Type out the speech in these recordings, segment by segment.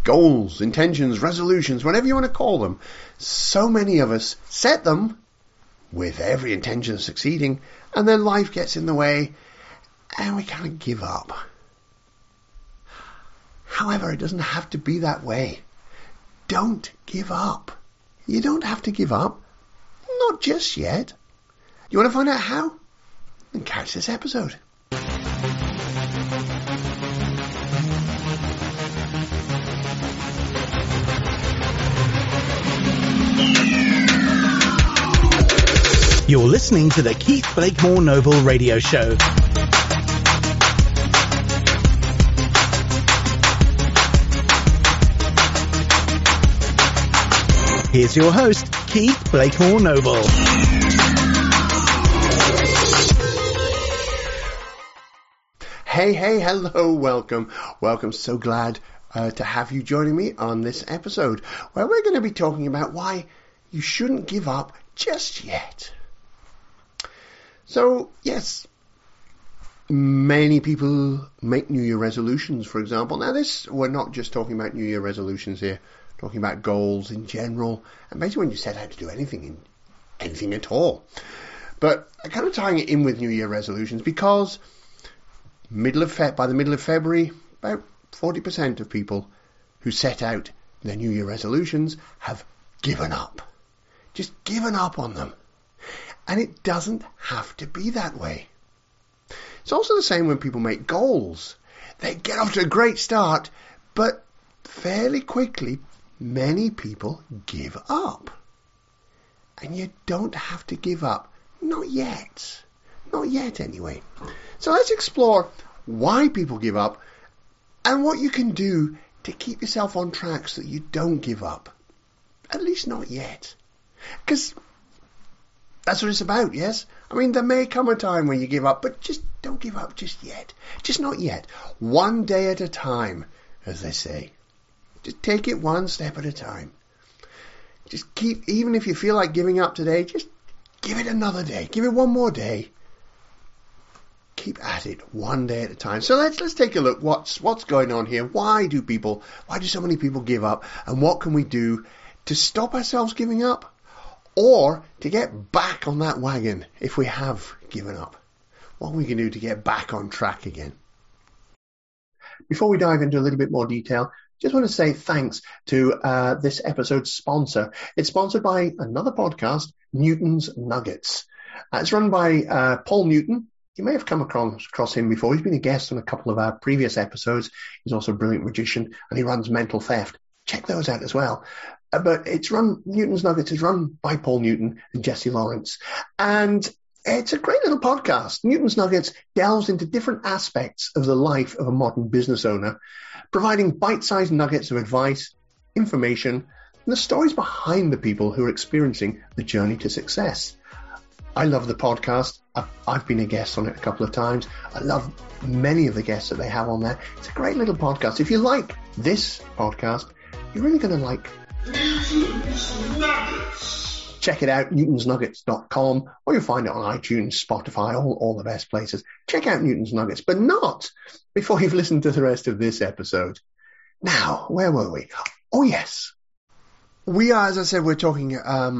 goals, intentions, resolutions, whatever you want to call them. So many of us set them with every intention of succeeding, and then life gets in the way and we kind of give up. However, it doesn't have to be that way. Don't give up. You don't have to give up. Not just yet. You want to find out how? Then catch this episode. You're listening to the Keith Blakemore Noble Radio Show. Here's your host, Keith Blakemore Noble. Hey, hello, welcome. So glad to have you joining me on this episode, where we're going to be talking about why you shouldn't give up just yet. So, yes, many people make New Year resolutions, for example. Now, we're not just talking about New Year resolutions here, talking about goals in general, and basically when you set out to do anything at all. But I'm kind of tying it in with New Year resolutions because by the middle of February, about 40% of people who set out their New Year resolutions have given up. Just given up on them. And it doesn't have to be that way. It's also the same when people make goals. They get off to a great start, but fairly quickly, many people give up. And you don't have to give up. Not yet. Not yet, anyway. So let's explore why people give up and what you can do to keep yourself on track so that you don't give up. At least not yet. Because that's what it's about, yes? I mean, there may come a time when you give up, but just don't give up just yet. Just not yet. One day at a time, as they say. Just take it one step at a time. Just even if you feel like giving up today, just give it another day. Give it one more day. Keep at it one day at a time. So let's take a look. What's going on here? Why do so many people give up? And what can we do to stop ourselves giving up? Or to get back on that wagon if we have given up. What we can do to get back on track again. Before we dive into a little bit more detail, just want to say thanks to this episode's sponsor. It's sponsored by another podcast, Newton's Nuggets. It's run by Paul Newton. You may have come across him before. He's been a guest on a couple of our previous episodes. He's also a brilliant magician, and he runs Mental Theft. Check those out as well. But Newton's Nuggets is run by Paul Newton and Jesse Lawrence. And it's a great little podcast. Newton's Nuggets delves into different aspects of the life of a modern business owner, providing bite-sized nuggets of advice, information, and the stories behind the people who are experiencing the journey to success. I love the podcast. I've been a guest on it a couple of times. I love many of the guests that they have on there. It's a great little podcast. If you like this podcast, you're really going to like Newton's Nuggets. Check it out, newtonsnuggets.com, or you'll find it on iTunes, Spotify, all the best places. Check out Newton's Nuggets, but not before you've listened to the rest of this episode. Now, where were we? Oh, yes. We are, as I said, we're talking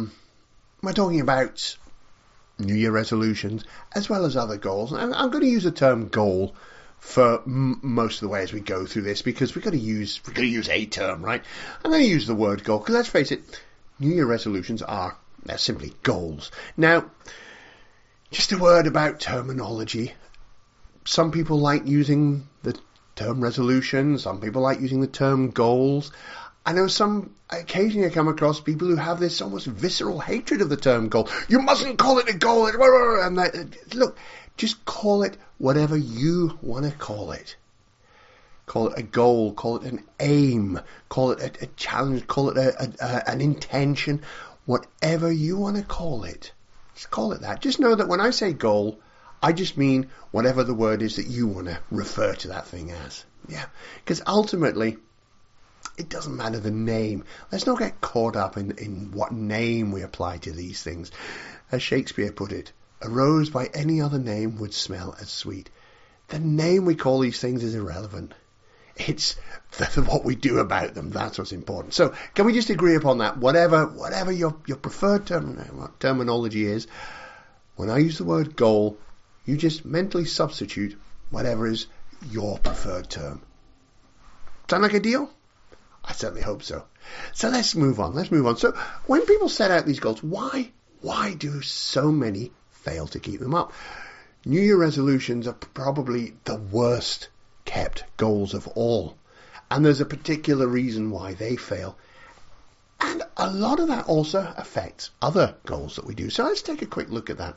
about New Year resolutions as well as other goals. And I'm going to use the term goal for most of the way as we go through this, because we've got to use a term, right? I'm going to use the word goal, because let's face it, New Year resolutions they're simply goals. Now, just a word about terminology. Some people like using the term resolution, some people like using the term goals. I know occasionally I come across people who have this almost visceral hatred of the term goal. You mustn't call it a goal. And look, just call it whatever you want to call it. Call it a goal, call it an aim, call it a challenge, call it an intention, whatever you want to call it. Just call it that. Just know that when I say goal, I just mean whatever the word is that you want to refer to that thing as. Yeah, because ultimately, it doesn't matter the name. Let's not get caught up in what name we apply to these things. As Shakespeare put it, a rose by any other name would smell as sweet. The name we call these things is irrelevant. It's what we do about them. That's what's important. So can we just agree upon that? Whatever your preferred terminology is, when I use the word goal, you just mentally substitute whatever is your preferred term. Sound like a deal? I certainly hope so. So let's move on. So when people set out these goals, why do so many fail to keep them up? New Year resolutions are probably the worst kept goals of all. And there's a particular reason why they fail. And a lot of that also affects other goals that we do. So let's take a quick look at that.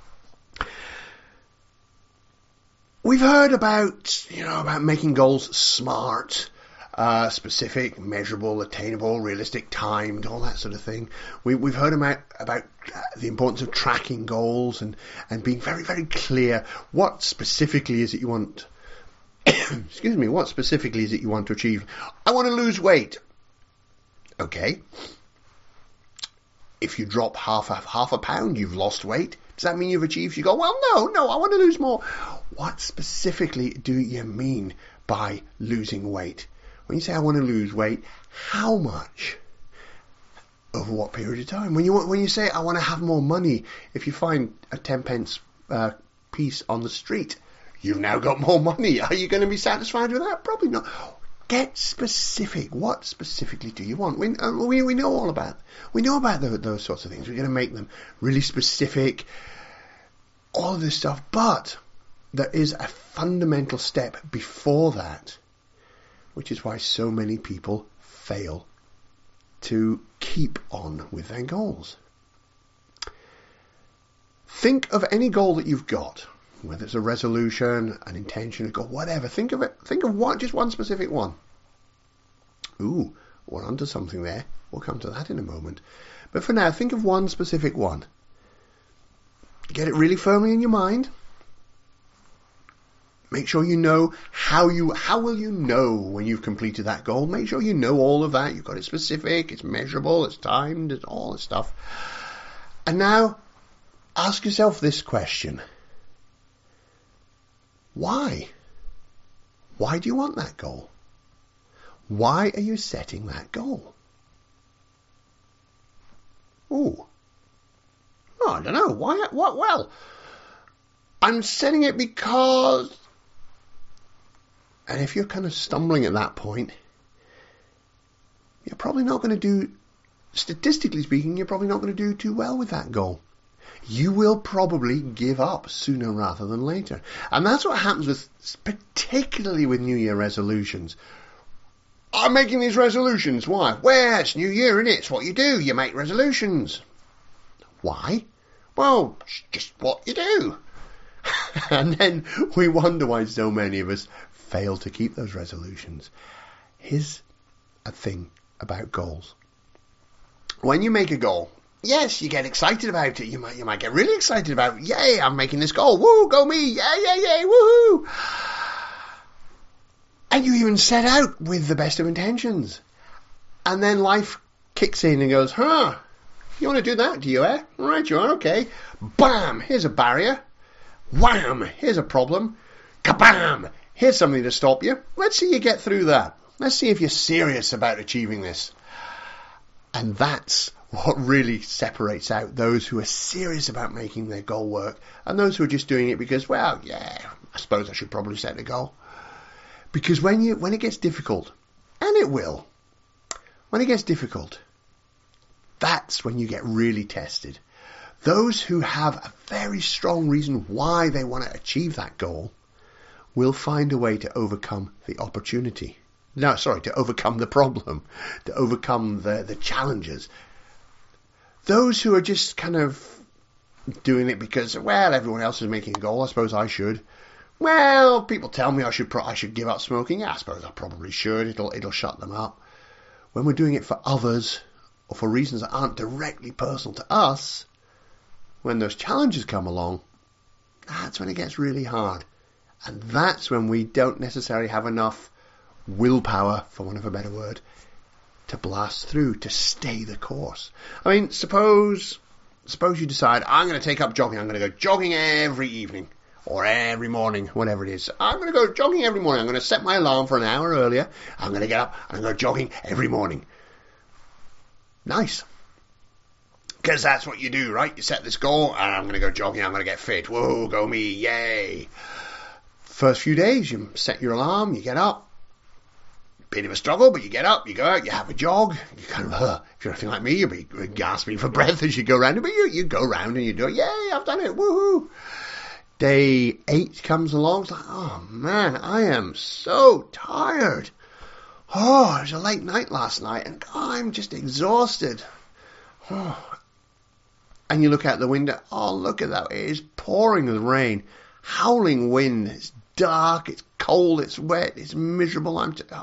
We've heard about making goals smart, specific, measurable, attainable, realistic, timed, all that sort of thing. We've heard about the importance of tracking goals and being very, very clear what specifically is it you want. Excuse me, what specifically is it you want to achieve? I want to lose weight. Okay. If you drop half a pound, you've lost weight. Does that mean you've achieved? You go, well, no, I want to lose more. What specifically do you mean by losing weight? When you say I want to lose weight, how much? Over what period of time? When you say I want to have more money, if you find a 10 pence piece on the street, you've now got more money. Are you going to be satisfied with that? Probably not. Get specific. What specifically do you want? We know all about. We know about those sorts of things. We're going to make them really specific. All of this stuff, but there is a fundamental step before that, which is why so many people fail to keep on with their goals. Think of any goal that you've got. Whether it's a resolution, an intention, a goal, whatever. Think of just one specific one. Ooh, we're onto something there. We'll come to that in a moment. But for now, think of one specific one. Get it really firmly in your mind. Make sure you know how will you know when you've completed that goal. Make sure you know all of that. You've got it specific, it's measurable, it's timed, it's all this stuff. And now, ask yourself this question. Why? Why do you want that goal? Why are you setting that goal? Ooh. Oh, I don't know. Why? What? Well, I'm setting it because... And if you're kind of stumbling at that point, you're probably not going to do, statistically speaking, you're probably not going to do too well with that goal. You will probably give up sooner rather than later. And that's what happens particularly with New Year resolutions. I'm making these resolutions. Why? Well, it's New Year, isn't it? It's what you do. You make resolutions. Why? Well, it's just what you do. And then we wonder why so many of us fail to keep those resolutions. Here's a thing about goals. When you make a goal, yes, you get excited about it. You might get really excited about, yay, I'm making this goal. Woo, go me. Yay, woohoo. And you even set out with the best of intentions. And then life kicks in and goes, you want to do that, do you, eh? All right, you are, okay. Bam, here's a barrier. Wham, here's a problem. Kabam, here's something to stop you. Let's see you get through that. Let's see if you're serious about achieving this. And that's what really separates out those who are serious about making their goal work and those who are just doing it because, well, yeah, I suppose I should probably set a goal. Because when it gets difficult, and it will, when it gets difficult, that's when you get really tested. Those who have a very strong reason why they want to achieve that goal will find a way to overcome the opportunity. No, sorry, to overcome the problem, to overcome the challenges. Those who are just kind of doing it because, well, everyone else is making a goal, I suppose I should. Well, people tell me I should give up smoking. Yeah, I suppose I probably should. It'll shut them up. When we're doing it for others or for reasons that aren't directly personal to us, when those challenges come along, that's when it gets really hard. And that's when we don't necessarily have enough willpower, for want of a better word, to blast through, to stay the course. I mean, suppose you decide, I'm going to take up jogging. I'm going to go jogging every evening. or every morning, whatever it is. I'm going to go jogging every morning. I'm going to set my alarm for an hour earlier. I'm going to get up and I'm going to go jogging every morning. Nice. Because that's what you do, right? You set this goal, and I'm going to go jogging, I'm going to get fit. Whoa, go me, yay. First few days, you set your alarm, you get up. Bit of a struggle, but you get up, you go out, you have a jog. You kind of, if you're anything like me, you'll be gasping for breath as you go around it, but you go around and you do it. Yay, I've done it, woohoo. Day 8 comes along, it's like, oh man, I am so tired. Oh, it was a late night last night, and I'm just exhausted. Oh. And you look out the window, oh, look at that, it is pouring with rain, howling wind, it's dark, it's cold, it's wet, it's miserable,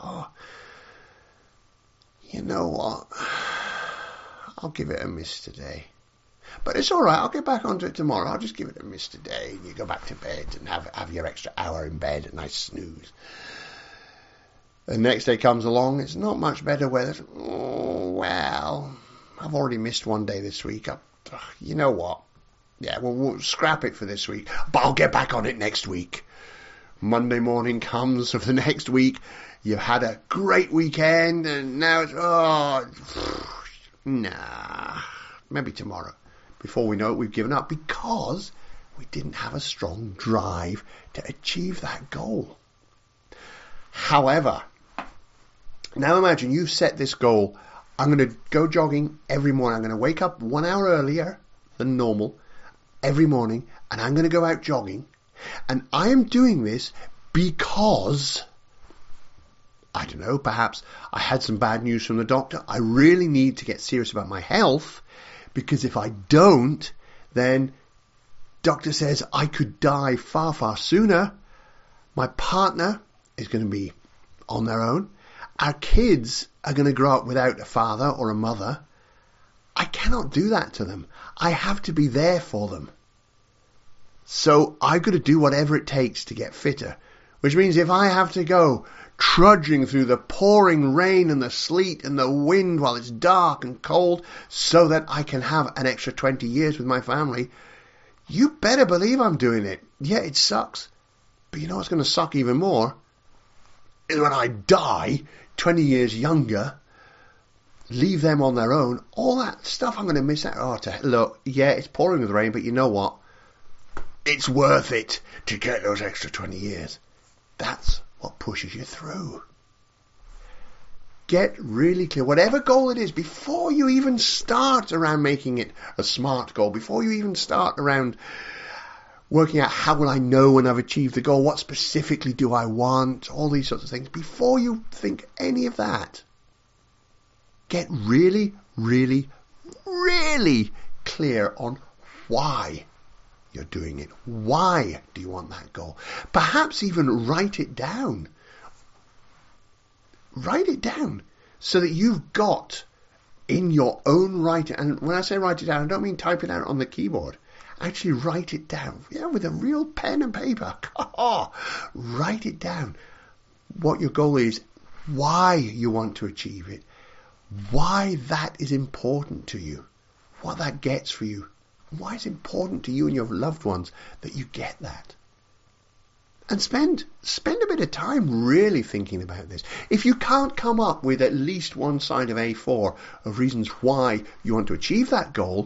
you know what, I'll give it a miss today. But it's alright, I'll get back onto it tomorrow, I'll just give it a miss today, and you go back to bed and have your extra hour in bed, a nice snooze. The next day comes along, it's not much better weather. Oh, well, I've already missed one day this week. You know what? Yeah, well, we'll scrap it for this week, but I'll get back on it next week. Monday morning comes of the next week. You've had a great weekend, and now it's, nah, maybe tomorrow. Before we know it, we've given up because we didn't have a strong drive to achieve that goal. However, now imagine you've set this goal. I'm going to go jogging every morning. I'm going to wake up 1 hour earlier than normal every morning, and I'm going to go out jogging. And I am doing this because, I don't know, perhaps I had some bad news from the doctor. I really need to get serious about my health, because if I don't, then doctor says I could die far, far sooner. My partner is going to be on their own. Our kids are going to grow up without a father or a mother. I cannot do that to them. I have to be there for them. So I've got to do whatever it takes to get fitter. Which means if I have to go trudging through the pouring rain and the sleet and the wind while it's dark and cold so that I can have an extra 20 years with my family, you better believe I'm doing it. Yeah, it sucks. But you know what's going to suck even more? Is when I die 20 years younger, leave them on their own, all that stuff I'm going to miss out. Look, yeah, it's pouring with rain, but you know what? It's worth it to get those extra 20 years. That's what pushes you through. Get really clear, whatever goal it is, before you even start around making it a SMART goal, before you even start around working out how will I know when I've achieved the goal, what specifically do I want, all these sorts of things. Before you think any of that, get really, really, really clear on why you're doing it. Why do you want that goal? Perhaps even write it down. Write it down so that you've got in your own writing, and when I say write it down, I don't mean type it out on the keyboard. Actually write it down, with a real pen and paper. Write it down. What your goal is, why you want to achieve it, why that is important to you, what that gets for you, why it's important to you and your loved ones that you get that. And spend a bit of time really thinking about this. If you can't come up with at least one side of A4 of reasons why you want to achieve that goal,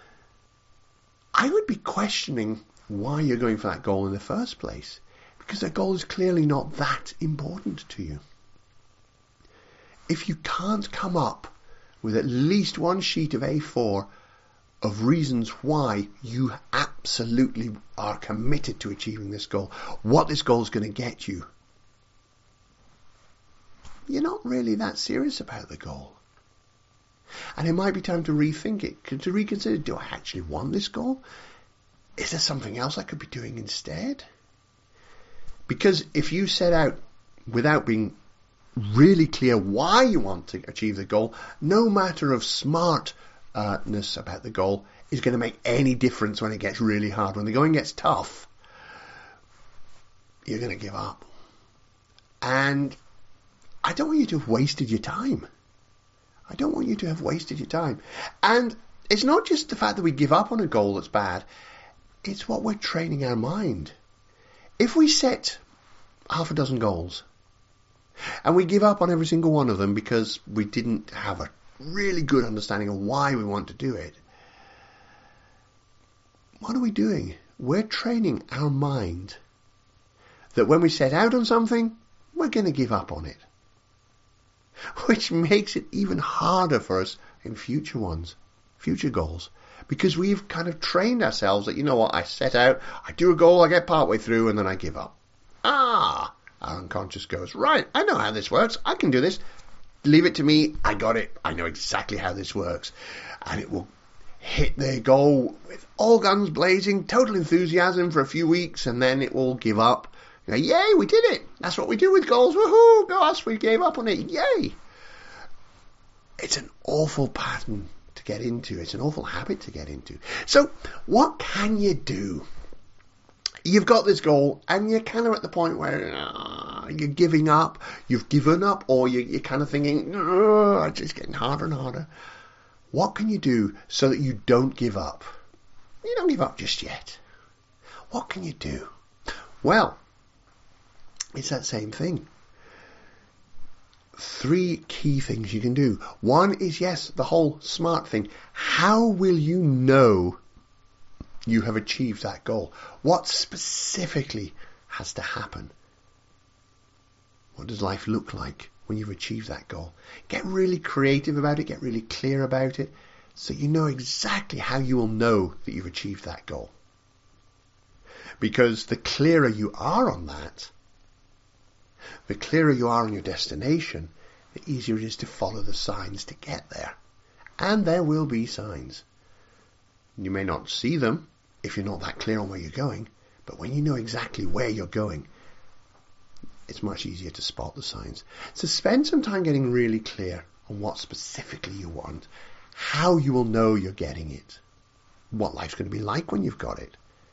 I would be questioning why you're going for that goal in the first place, because that goal is clearly not that important to you. If you can't come up with at least one sheet of A4 of reasons why you absolutely are committed to achieving this goal, what this goal is going to get you, you're not really that serious about the goal. And it might be time to rethink it, to reconsider, do I actually want this goal? Is there something else I could be doing instead? Because if you set out without being really clear why you want to achieve the goal, no matter of smartness about the goal is going to make any difference when it gets really hard. When the going gets tough, you're going to give up. And I don't want you to have wasted your time. I don't want you to have wasted your time. And it's not just the fact that we give up on a goal that's bad. It's what we're training our mind if we set half a dozen goals and we give up on every single one of them because we didn't have a really good understanding of why we want to do it, what are we doing? We're training our mind that when we set out on something, we're going to give up on it. Which makes it even harder for us in future goals. Because we've kind of trained ourselves that, you know what, I set out, I do a goal, I get partway through, and then I give up. Our unconscious goes, right, I know how this works, I can do this. Leave it to me, I got it, I know exactly how this works. And it will hit the goal with all guns blazing, total enthusiasm for a few weeks, and then it will give up. You know, yay, we did it. That's what we do with goals. Woohoo, go us, we gave up on it. Yay. It's an awful pattern to get into. It's an awful habit to get into. So what can you do? You've got this goal and you're kind of at the point where you're giving up. You've given up, or you're kind of thinking, it's just getting harder and harder. What can you do so that you don't give up? You don't give up just yet. What can you do? Well, it's that same thing. 3 key things you can do. One is, yes, the whole SMART thing. How will you know you have achieved that goal? What specifically has to happen? What does life look like when you've achieved that goal? Get really creative about it. Get really clear about it so you know exactly how you will know that you've achieved that goal. Because the clearer you are on that, the clearer you are on your destination, the easier it is to follow the signs to get there. And there will be signs. You may not see them if you're not that clear on where you're going, but when you know exactly where you're going, it's much easier to spot the signs. So spend some time getting really clear on what specifically you want, how you will know you're getting it, what life's going to be like when you've got it.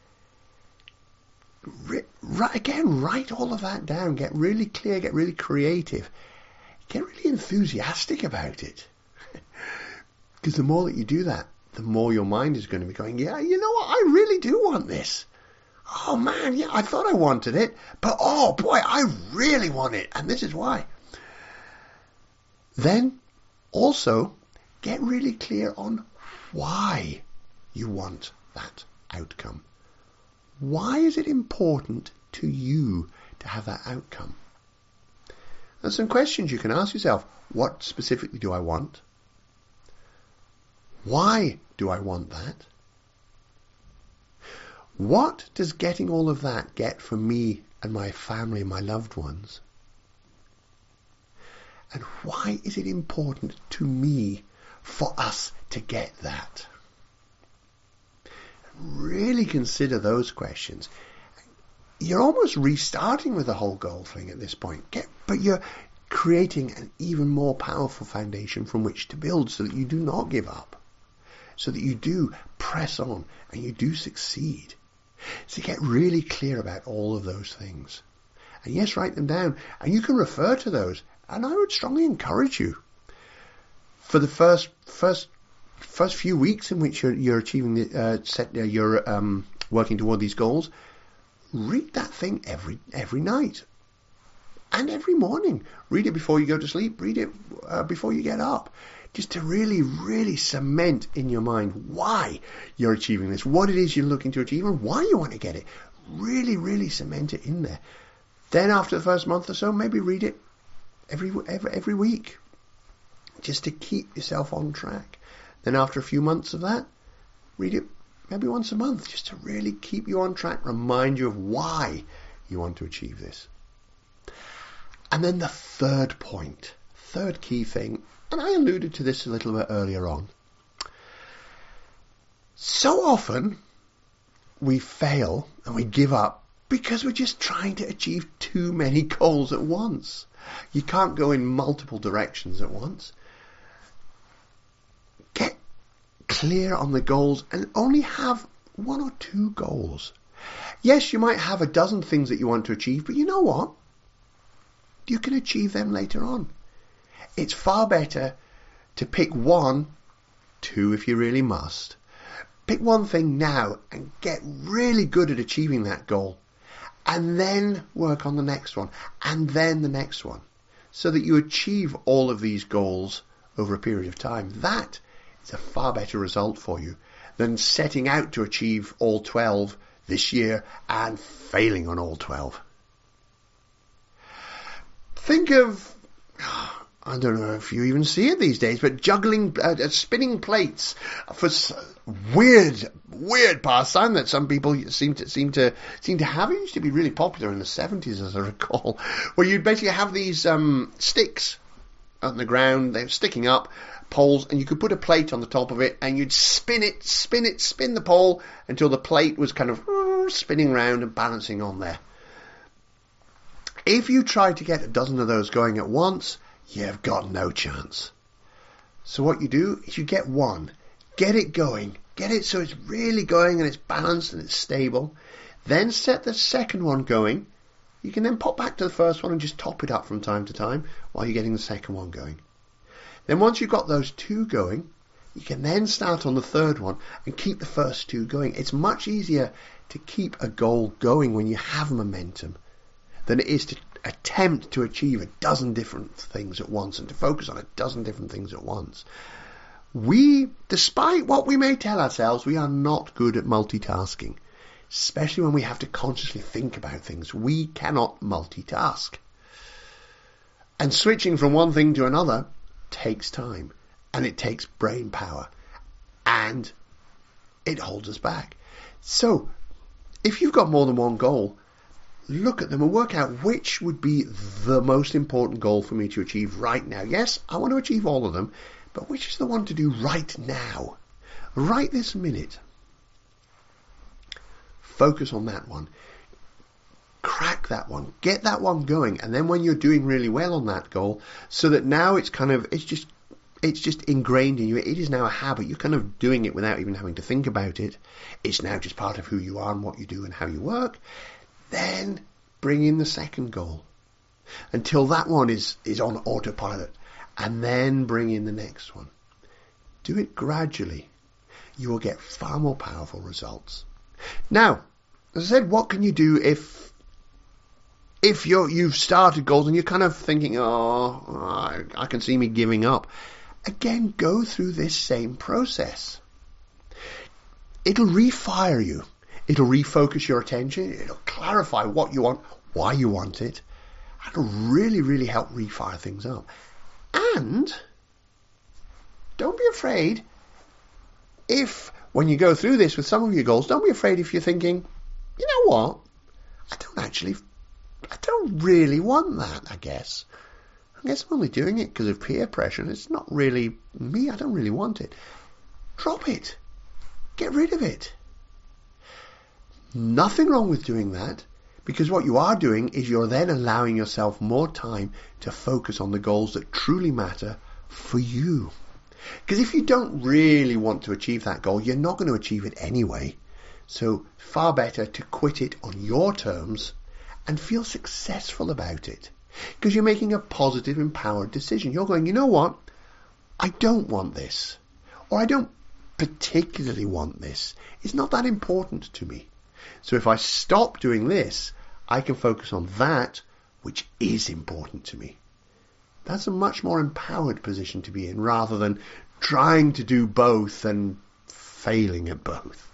Write all of that down. Get really clear, get really creative, get really enthusiastic about it. Because the more that you do that, the more your mind is going to be going, yeah, you know what, I really do want this. Oh man, yeah, I thought I wanted it, but oh boy, I really want it, and this is why. Then also get really clear on why you want that outcome. Why is it important to you to have that outcome? There's some questions you can ask yourself. What specifically do I want? Why do I want that? What does getting all of that get for me and my family and my loved ones? And why is it important to me for us to get that? Really consider those questions. You're almost restarting with the whole goal thing at this point. But you're creating an even more powerful foundation from which to build so that you do not give up. So that you do press on and you do succeed. So get really clear about all of those things. And yes, write them down. And you can refer to those. And I would strongly encourage you, for the first few weeks in which you're achieving you're working toward these goals, read that thing every night and every morning. Read it before you go to sleep. Read it before you get up, just to really, really cement in your mind why you're achieving this, what it is you're looking to achieve, and why you want to get it. Really, really cement it in there. Then after the first month or so, maybe read it every week, just to keep yourself on track. Then after a few months of that, read it maybe once a month, just to really keep you on track, remind you of why you want to achieve this. And then the third key thing, and I alluded to this a little bit earlier on. So often we fail and we give up because we're just trying to achieve too many goals at once. You can't go in multiple directions at once. Get clear on the goals and only have 1 or 2 goals. Yes, you might have a dozen things that you want to achieve, but you know what? You can achieve them later on. It's far better to pick 1, 2 if you really must. Pick one thing now and get really good at achieving that goal. and then work on the next one, and then the next one, so that you achieve all of these goals over a period of time. That is a far better result for you than setting out to achieve all 12 this year and failing on all 12. Think of, I don't know if you even see it these days, but juggling, spinning plates for weird pastime that some people seem to have. It used to be really popular in the 70s, as I recall, where you'd basically have these sticks on the ground, they're sticking up, poles, and you could put a plate on the top of it, and you'd spin the pole until the plate was kind of spinning round and balancing on there. If you try to get a dozen of those going at once, you've got no chance. So what you do is you get one, get it going, get it so it's really going and it's balanced and it's stable. Then set the second one going. You can then pop back to the first one and just top it up from time to time while you're getting the second one going. Then once you've got those two going, you can then start on the third one and keep the first two going. It's much easier to keep a goal going when you have momentum than it is to attempt to achieve a dozen different things at once and to focus on a dozen different things at once. We, despite what we may tell ourselves, we are not good at multitasking, especially when we have to consciously think about things. We cannot multitask. And switching from one thing to another takes time, and it takes brain power, and it holds us back. So, if you've got more than one goal, look at them and work out which would be the most important goal for me to achieve right now. Yes, I want to achieve all of them, but which is the one to do right now? Right this minute. Focus on that one. Crack that one. Get that one going. And then when you're doing really well on that goal, so that now it's just ingrained in you. It is now a habit. You're kind of doing it without even having to think about it. It's now just part of who you are and what you do and how you work. Then bring in the second goal until that one is on autopilot, and then bring in the next one. Do it gradually. You will get far more powerful results. Now, as I said, what can you do if you've started goals and you're kind of thinking, I can see me giving up? Again, go through this same process. It'll refire you. It'll refocus your attention. It'll clarify what you want, why you want it. It'll really, really help refire things up. And don't be afraid if, when you go through this with some of your goals, don't be afraid if you're thinking, you know what, I don't really want that, I guess. I'm only doing it because of peer pressure, and it's not really me. I don't really want it. Drop it. Get rid of it. Nothing wrong with doing that, because what you are doing is you're then allowing yourself more time to focus on the goals that truly matter for you. Because if you don't really want to achieve that goal, you're not going to achieve it anyway. So far better to quit it on your terms and feel successful about it. Because you're making a positive, empowered decision. You're going, you know what? I don't want this. Or I don't particularly want this. It's not that important to me. So if I stop doing this, I can focus on that which is important to me. That's a much more empowered position to be in, rather than trying to do both and failing at both.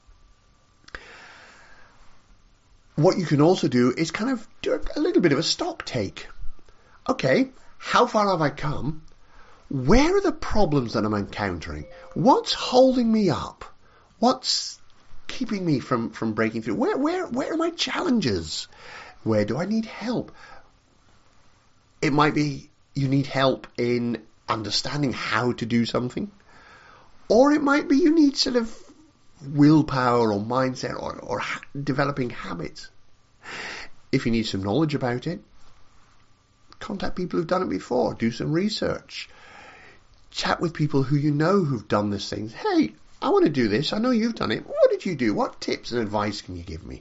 What you can also do is kind of do a little bit of a stock take. Okay, how far have I come? Where are the problems that I'm encountering? What's holding me up? What's keeping me from breaking through? Where are my challenges? Where do I need help? It might be you need help in understanding how to do something. Or it might be you need sort of willpower or mindset or developing habits. If you need some knowledge about it, contact people who've done it before. Do some research. Chat with people who you know who've done this thing. Hey, I want to do this. I know you've done it. What did you do? What tips and advice can you give me?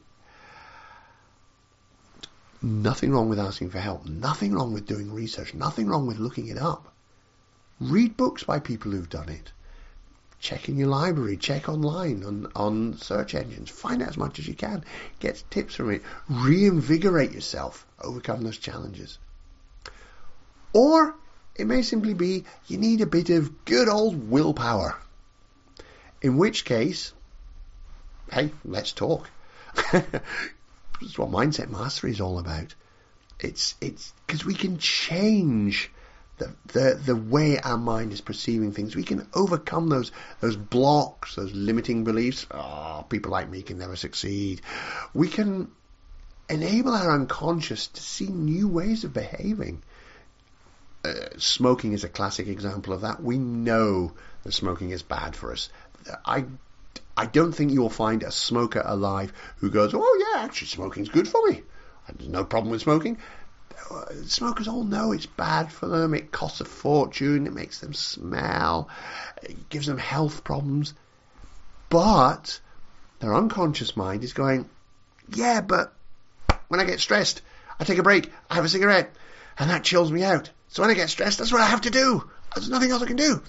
Nothing wrong with asking for help. Nothing wrong with doing research. Nothing wrong with looking it up. Read books by people who've done it. check in your library, check online on search engines, find out as much as you can, get tips from it, reinvigorate yourself, overcome those challenges. Or it may simply be you need a bit of good old willpower. In which case, hey, let's talk. That's what Mindset Mastery is all about. It's because we can change the way our mind is perceiving things. We can overcome those blocks, those limiting beliefs. People like me can never succeed. We can enable our unconscious to see new ways of behaving. Smoking is a classic example of that. We know that smoking is bad for us. I don't think you'll find a smoker alive who goes, oh yeah, actually smoking's good for me. There's no problem with smoking. Smokers all know it's bad for them. It costs a fortune. It makes them smell. It gives them health problems. But their unconscious mind is going, yeah, but when I get stressed, I take a break, I have a cigarette, and that chills me out. So when I get stressed, that's what I have to do. There's nothing else I can do.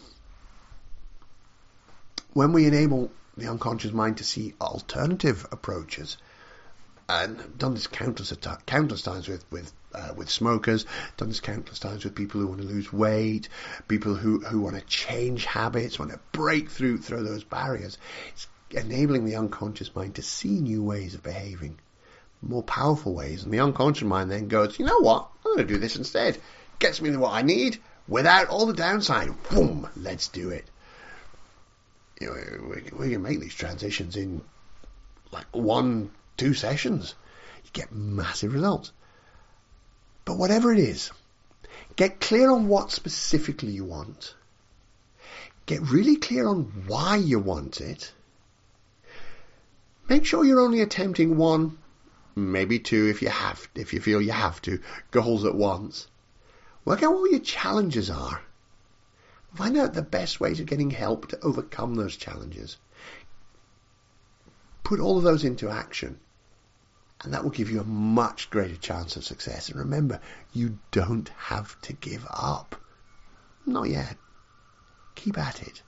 When we enable the unconscious mind to see alternative approaches, and I've done this countless times with smokers, done this countless times with people who want to lose weight, people who want to change habits, want to break through those barriers. It's enabling the unconscious mind to see new ways of behaving, more powerful ways, and the unconscious mind then goes, you know what, I'm going to do this instead. Gets me what I need without all the downside. Boom, let's do it. You know, we can make these transitions in like 1-2 sessions. You get massive results. But whatever it is, get clear on what specifically you want. Get really clear on why you want it. Make sure you're only attempting 1, maybe 2 if you feel you have to, goals at once. Work out what your challenges are. Find out the best ways of getting help to overcome those challenges. Put all of those into action, and that will give you a much greater chance of success. And remember, you don't have to give up. Not yet. Keep at it.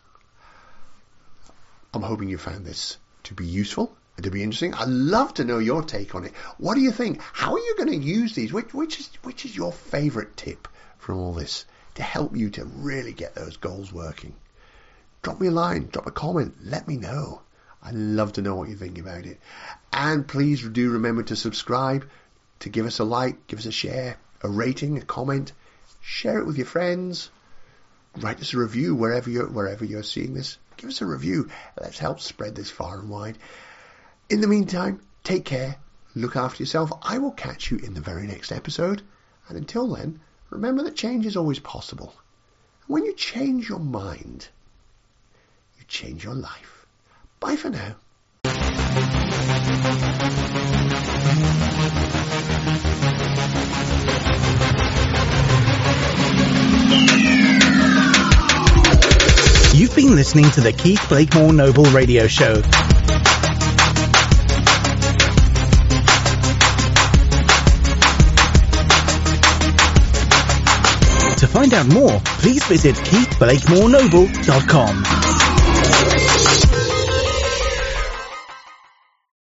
I'm hoping you found this to be useful and to be interesting. I'd love to know your take on it. What do you think? How are you going to use these? Which is your favourite tip from all this to help you to really get those goals working? Drop me a line, drop a comment, let me know. I'd love to know what you think about it. And please do remember to subscribe, to give us a like, give us a share, a rating, a comment. Share it with your friends. Write us a review wherever you're seeing this. Give us a review. Let's help spread this far and wide. In the meantime, take care, look after yourself. I will catch you in the very next episode. And until then, remember that change is always possible. When you change your mind, you change your life. Bye for now. You've been listening to the Keith Blakemore Noble Radio Show. To find out more, please visit keithblakemorenoble.com.